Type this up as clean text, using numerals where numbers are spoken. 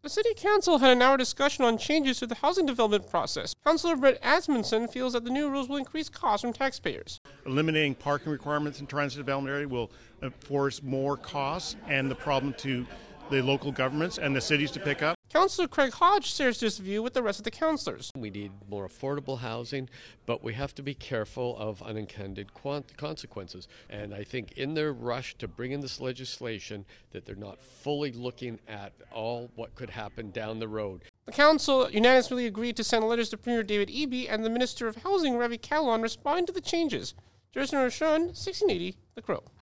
The City Council had an hour discussion on changes to the housing development process. Councillor Brett Asmundson feels that the new rules will increase costs from taxpayers. Eliminating parking requirements in transit development area will force more costs and the problem to the local governments and the cities to pick up. Councillor Craig Hodge shares this view with the rest of the councillors. We need more affordable housing, but we have to be careful of unintended consequences. And I think in their rush to bring in this legislation that they're not fully looking at all what could happen down the road. The council unanimously agreed to send letters to Premier David Eby and the Minister of Housing, Ravi Kahlon, responding to the changes. Jason Rochon, 1680, The Crow.